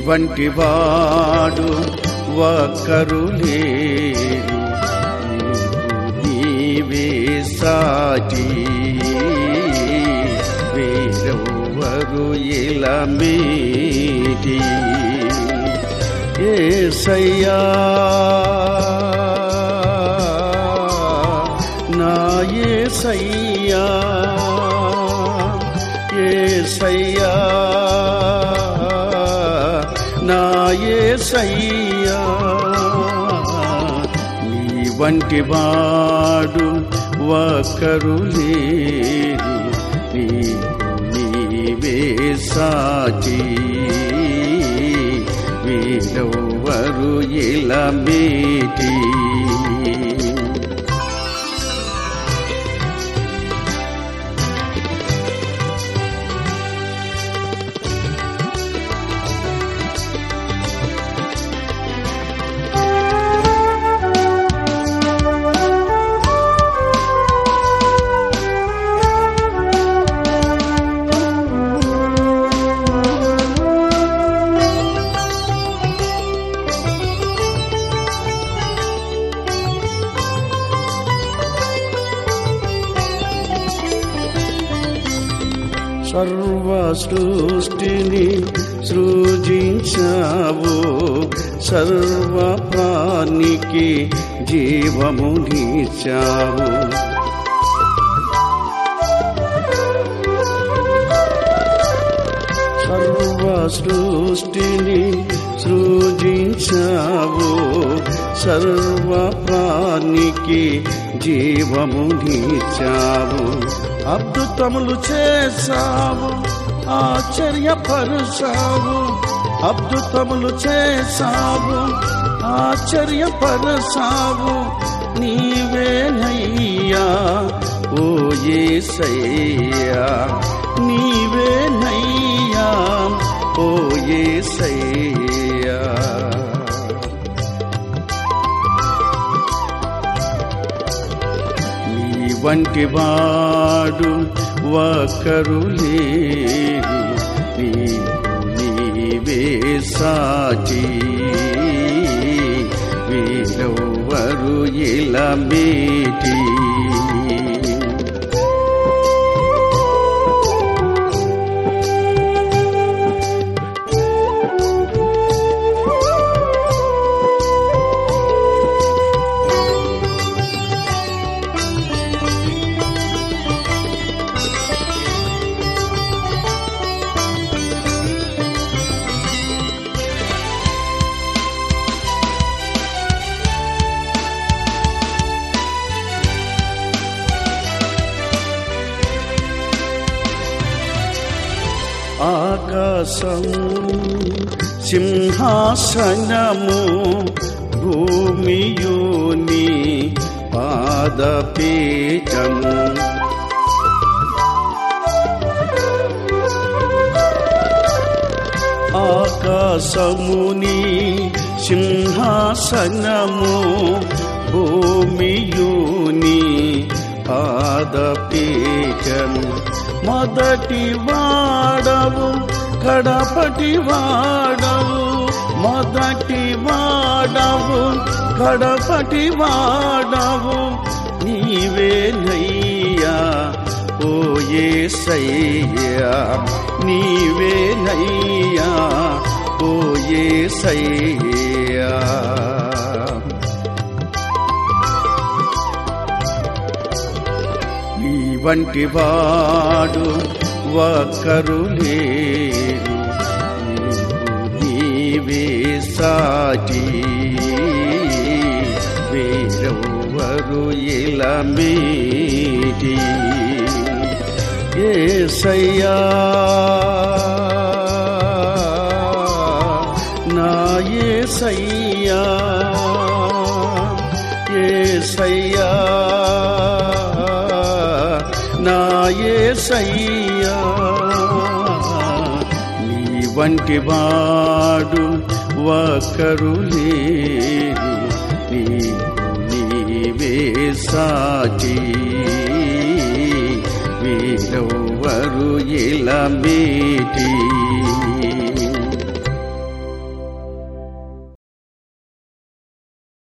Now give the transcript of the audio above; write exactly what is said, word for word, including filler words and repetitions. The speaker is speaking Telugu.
వంటి వాడు ఒక్కరు లేరు, నీవే సాటి వేరెవ్వరు ఇలమేటి. యేసయ్యా నా యేసయ్యా, యేసయ్యా నా యేసయ్యా, నీ వంటి వాడు ఒక్కరు లేరు, నీవే సాటి వేరెవ్వరు ఇలమేటి. సర్వ సృష్టిని సృజించావు, సర్వ ప్రాణికి జీవమునిచ్చావు. సర్వ సృష్టిని సృజించావు, సర్వ ప్రాణికి జీవమునిచ్చావు. అద్భుతములు చేశావు, ఆశ్చర్యపరచావు, అద్భుతములు చేశావు, ఆశ్చర్యపరచావు. నీవేనయ్యా ఓ యేసయ్యా, నీవేనయ్యా ఓ యేసయ్యా. వంటి వాడు ఒక్కరు లేరు, నీవే సాటి వేరెవ్వరు ఇలమేటి. ఆకాశము సింహాసనము, భూమియు నీ పాదపీఠము. ఆకాశము నీ సింహాసనము, భూమియు నీ పాదపీఠము. మొదటి వాడవు కడపటి వాడవు, మొదటి వాడవు కడపటి వాడవు. నీవేనయ్యా ఓ యేసయ్యా, నీవేనయ్యా ఓ యేసయ్యా. నీ వంటి వాడు ఒక్కరు లేరు, నీవే సాటి వేరెవ్వరు ఇలమేటి. యేసయ్యా నా యేసయ్యా, యేసయ్యా నా యేసయ్యా. నీ వంటి వాడు ఒక్కరు లేరు, నీవే సాటి వేరెవ్వరు ఇలమేటి.